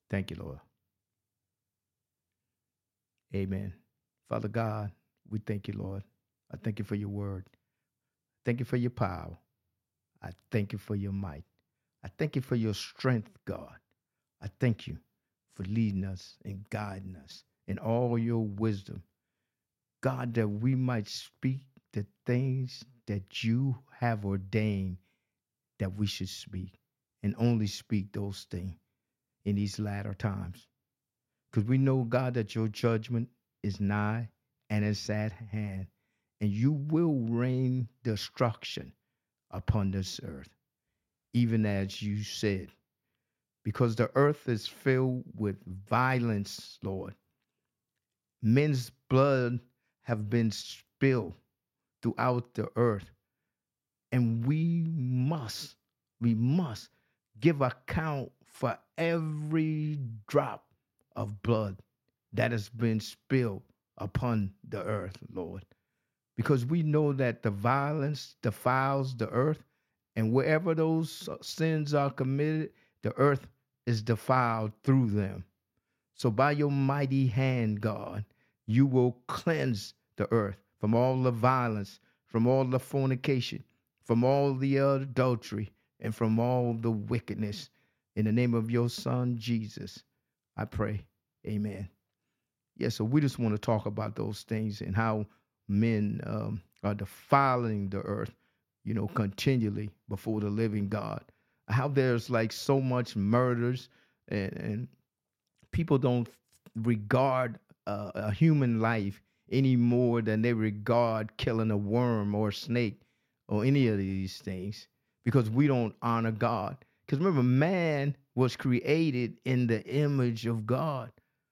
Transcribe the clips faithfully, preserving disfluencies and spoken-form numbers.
Thank you, Lord. Amen. Father God, we thank you, Lord. I thank you for your word. Thank you for your power. I thank you for your might. I thank you for your strength, God. I thank you for leading us and guiding us in all your wisdom. God, that we might speak the things that you have ordained that we should speak and only speak those things in these latter times. Because we know, God, that your judgment is nigh and is at hand, and you will rain destruction upon this earth, even as you said, because the earth is filled with violence, Lord. Men's blood have been spilled throughout the earth, and we must, we must give account for every drop of blood that has been spilled upon the earth, Lord. Because we know that the violence defiles the earth, and wherever those sins are committed, the earth is defiled through them. So by your mighty hand, God, you will cleanse the earth from all the violence, from all the fornication, from all the adultery, and from all the wickedness. In the name of your Son, Jesus, I pray. Amen. Yeah, so we just want to talk about those things and how men um, are defiling the earth, you know, continually before the living God. How there's like so much murders, and, and people don't regard uh, a human life any more than they regard killing a worm or a snake or any of these things, because we don't honor God. Because remember, man was created in the image of God.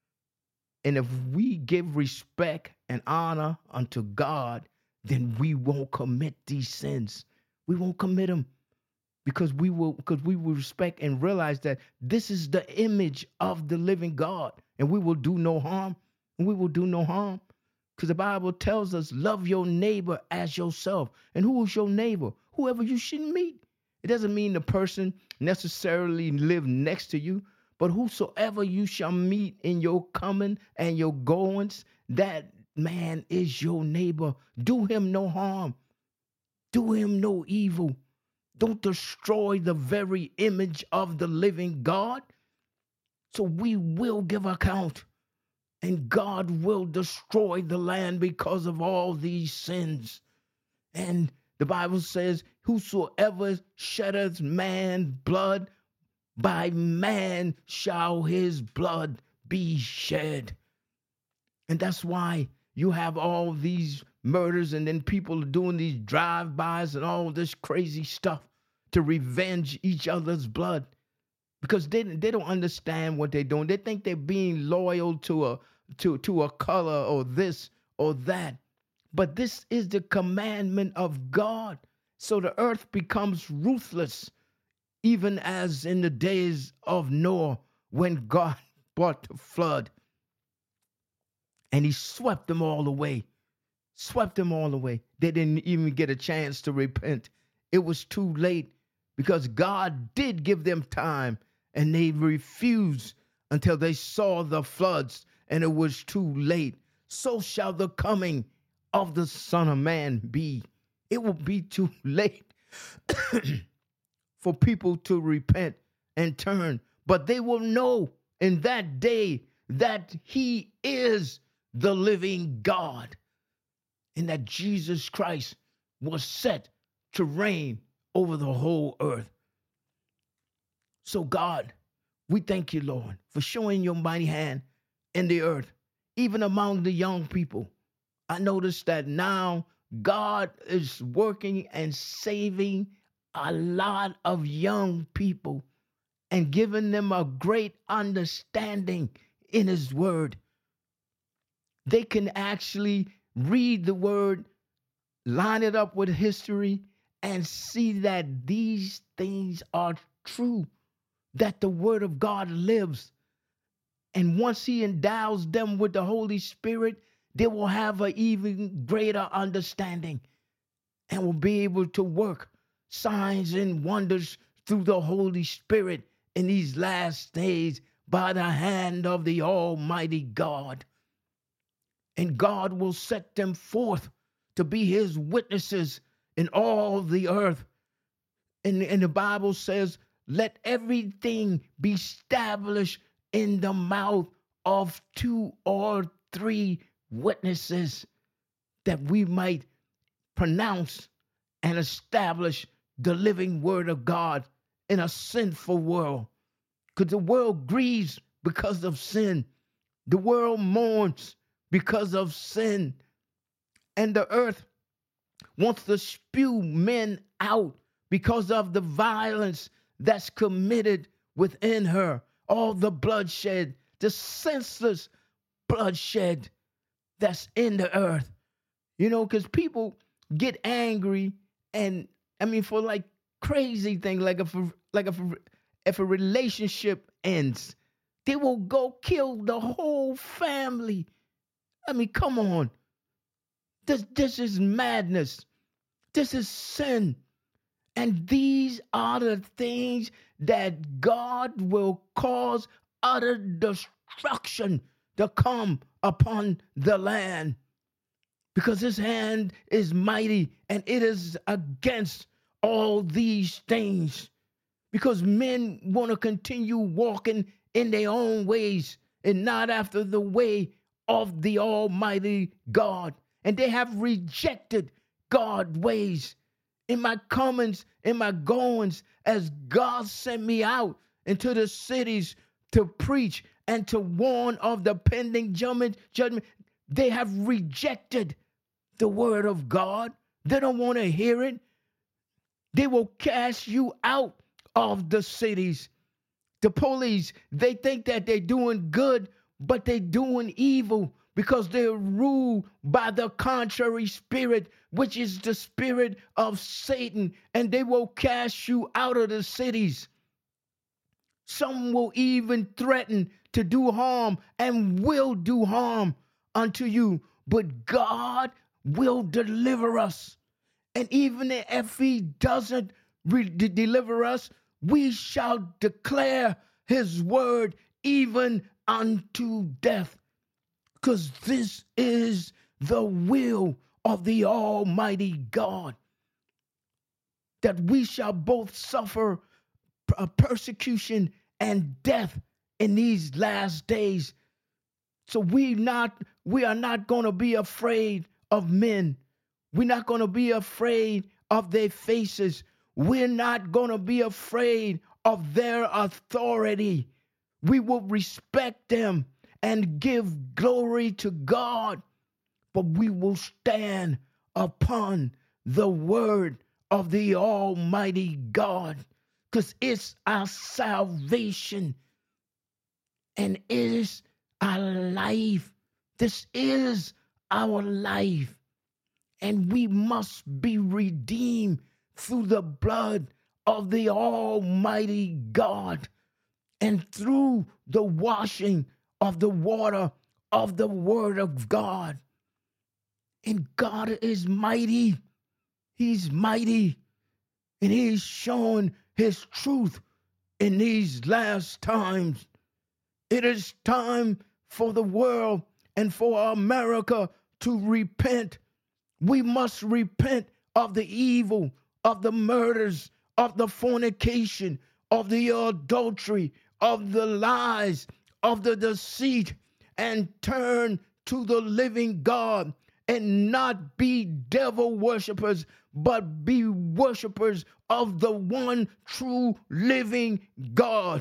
And if we give respect and honor unto God, then we won't commit these sins. We won't commit them because we will because we will respect and realize that this is the image of the living God, and we will do no harm. And we will do no harm because the Bible tells us, love your neighbor as yourself. And who is your neighbor? Whoever you should meet. It doesn't mean the person necessarily live next to you, but whosoever you shall meet in your coming and your goings, that man is your neighbor. Do him no harm. Do him no evil. Don't destroy the very image of the living God. So we will give account, and God will destroy the land because of all these sins. And the Bible says, whosoever sheddeth man blood, by man shall his blood be shed. And that's why you have all these murders, and then people are doing these drive-bys and all this crazy stuff to revenge each other's blood, because they, they don't understand what they're doing. They think they're being loyal to a to, to a color or this or that. But this is the commandment of God. So the earth becomes ruthless, even as in the days of Noah, when God brought the flood and he swept them all away, swept them all away. They didn't even get a chance to repent. It was too late, because God did give them time, and they refused until they saw the floods, and it was too late. So shall the coming of the Son of Man be. It will be too late for people to repent and turn, but they will know in that day that he is the living God, and that Jesus Christ was set to reign over the whole earth. So God, we thank you, Lord, for showing your mighty hand in the earth, even among the young people. I noticed that now God is working and saving a lot of young people and giving them a great understanding in his word. They can actually read the word, line it up with history, and see that these things are true, that the word of God lives. And once he endows them with the Holy Spirit, they will have an even greater understanding and will be able to work signs and wonders through the Holy Spirit in these last days by the hand of the Almighty God. And God will set them forth to be his witnesses in all the earth. And, and the Bible says, let everything be established in the mouth of two or three witnesses, that we might pronounce and establish the living word of God in a sinful world. Because the world grieves because of sin. The world mourns because of sin. And the earth wants to spew men out because of the violence that's committed within her. All the bloodshed, the senseless bloodshed that's in the earth. You know, because people get angry, and I mean, for like crazy things, like if a, like if a, if a relationship ends, they will go kill the whole family. I mean, come on. This this is madness. This is sin. And these are the things that God will cause utter destruction to come upon the land. Because his hand is mighty, and it is against all these things. Because men want to continue walking in their own ways and not after the way of the Almighty God. And they have rejected God's ways. In my comings, in my goings, as God sent me out into the cities to preach and to warn of the pending judgment, judgment, they have rejected the word of God. They don't want to hear it. They will cast you out of the cities. The police, they think that they're doing good, but they're doing evil, because they're ruled by the contrary spirit, which is the spirit of Satan, and they will cast you out of the cities. Some will even threaten to do harm and will do harm unto you, but God will deliver us. And even if he doesn't re- deliver us, we shall declare his word even unto death. Because this is the will of the Almighty God, that we shall both suffer persecution and death in these last days. So we not we are not going to be afraid of men. We're not going to be afraid of their faces. We're not going to be afraid of their authority. We will respect them and give glory to God, but we will stand upon the word of the Almighty God, because it's our salvation and it is our life. This is our life, and we must be redeemed through the blood of the Almighty God and through the washing of the water of the word of God. And God is mighty. He's mighty. And he's showing his truth in these last times. It is time for the world and for America to repent. We must repent of the evil, of the murders, of the fornication, of the adultery, of the lies, of the deceit, and turn to the living God, and not be devil worshipers, but be worshipers of the one true living God.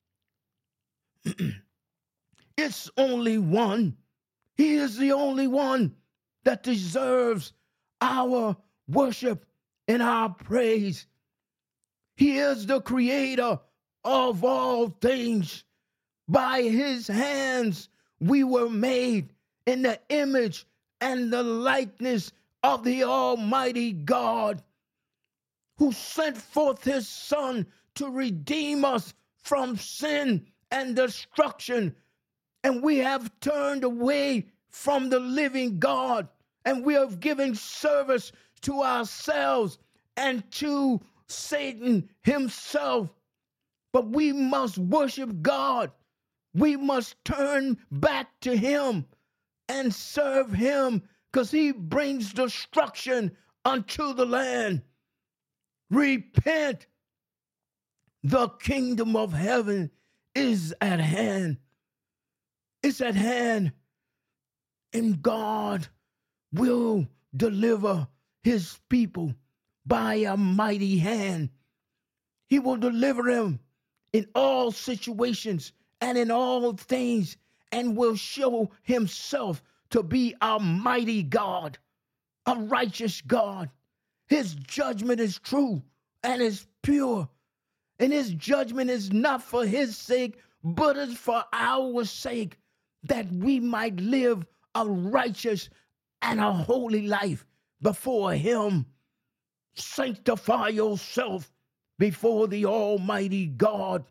It's only one. He is the only one that deserves our worship and our praise. He is the creator of all things. By his hands we were made in the image and the likeness of the Almighty God, who sent forth his Son to redeem us from sin and destruction. And we have turned away from the living God, and we have given service to ourselves and to Satan himself. But we must worship God We must turn back to him and serve him, because he brings destruction unto the land. Repent. The kingdom of heaven is at hand. It's at hand. And God will deliver his people by a mighty hand. He will deliver them in all situations and in all things, and will show himself to be a mighty God, a righteous God. His judgment is true and is pure. And his judgment is not for his sake, but is for our sake, that we might live a righteous and a holy life before him. Sanctify yourself before the Almighty God.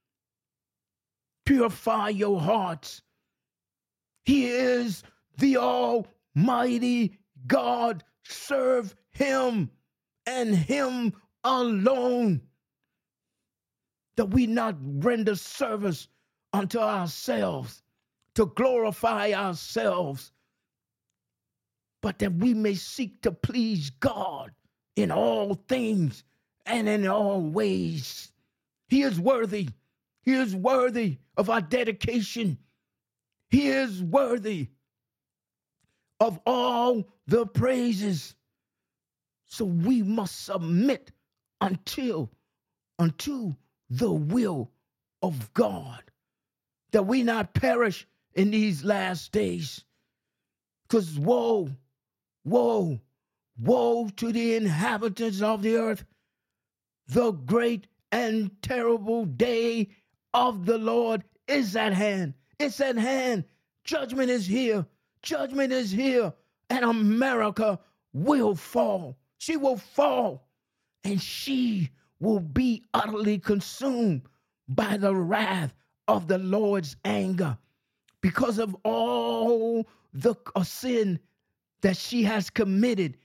Purify your hearts. He is the Almighty God. Serve him and him alone, that we not render service unto ourselves, to glorify ourselves, but that we may seek to please God in all things and in all ways. He is worthy. He is worthy of our dedication. He is worthy of all the praises. So we must submit until, unto the will of God, that we not perish in these last days. Because woe, woe, woe to the inhabitants of the earth. The great and terrible day of the Lord is at hand. It's at hand. Judgment is here. Judgment is here. And America will fall. She will fall. And she will be utterly consumed by the wrath of the Lord's anger, because of all the uh, sin that she has committed,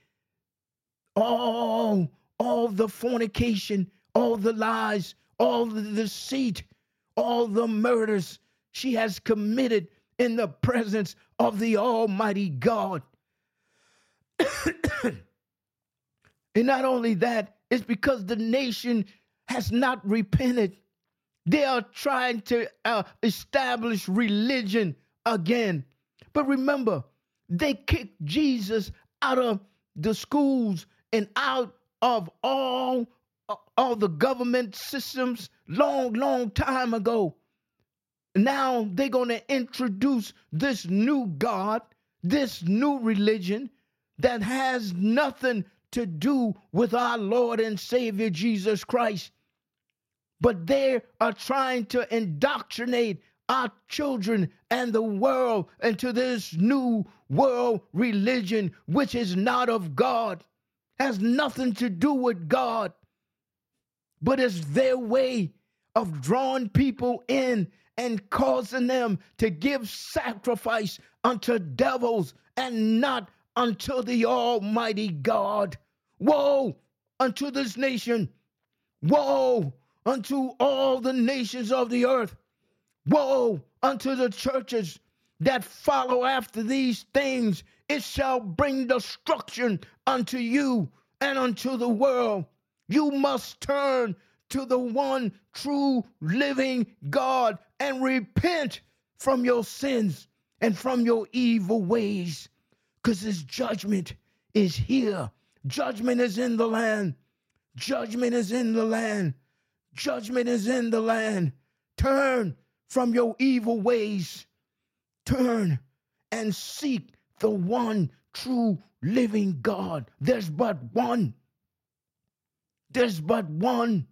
all, all the fornication, all the lies, all the deceit, all the murders she has committed in the presence of the Almighty God. And not only that, it's because the nation has not repented. They are trying to uh, establish religion again. But remember, they kicked Jesus out of the schools and out of all, all the government systems long, long time ago. Now they're going to introduce this new God, this new religion that has nothing to do with our Lord and Savior Jesus Christ. But they are trying to indoctrinate our children and the world into this new world religion, which is not of God, has nothing to do with God, but is their way of drawing people in and causing them to give sacrifice unto devils and not unto the Almighty God. Woe unto this nation. Woe unto all the nations of the earth. Woe unto the churches that follow after these things. It shall bring destruction unto you and unto the world. You must turn to the one true living God and repent from your sins and from your evil ways, because his judgment is here. Judgment is in the land. Judgment is in the land. Judgment is in the land. Turn from your evil ways. Turn and seek the one true living God. There's but one. There's but one.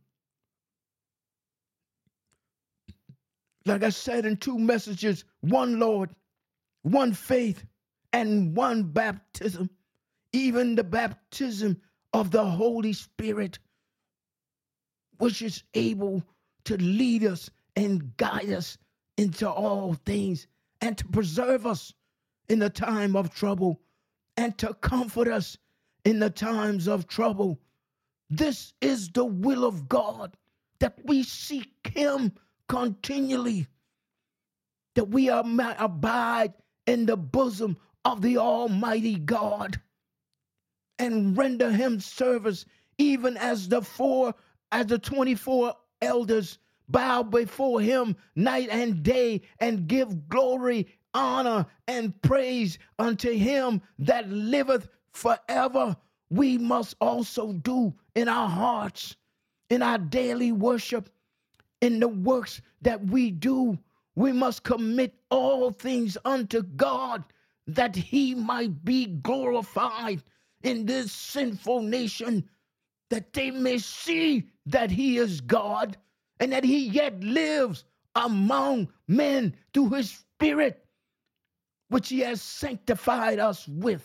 Like I said in two messages, one Lord, one faith, and one baptism, even the baptism of the Holy Spirit, which is able to lead us and guide us into all things, and to preserve us in the time of trouble, and to comfort us in the times of trouble. This is the will of God, that we seek him continually. that we are might abide in the bosom of the Almighty God and render him service, even as the four, as the twenty-four elders bow before him night and day and give glory, honor, and praise unto him that liveth forever. We must also do in our hearts, in our daily worship, in the works that we do. We must commit all things unto God, that he might be glorified in this sinful nation, that they may see that he is God and that he yet lives among men through his Spirit, which he has sanctified us with,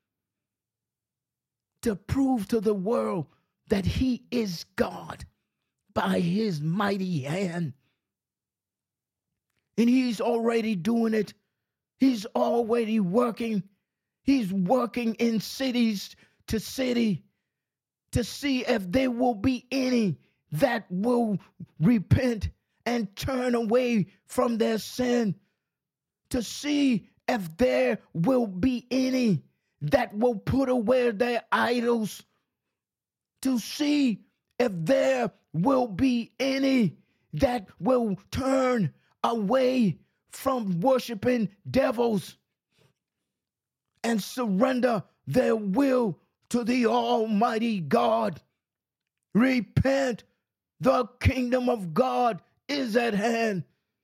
to prove to the world that he is God by his mighty hand. And he's already doing it. He's already working. He's working in cities to city to see if there will be any that will repent and turn away from their sin, to see if there will be any that will put away their idols, to see if there will be any that will turn away from worshiping devils and surrender their will to the Almighty God. Repent, the kingdom of God is at hand.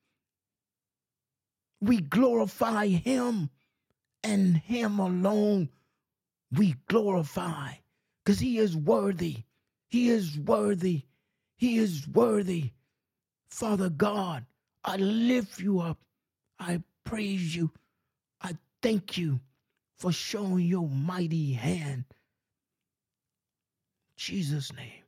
We glorify him and him alone. We glorify because he is worthy. He is worthy. He is worthy. Father God, I lift you up. I praise you. I thank you for showing your mighty hand. In Jesus' name.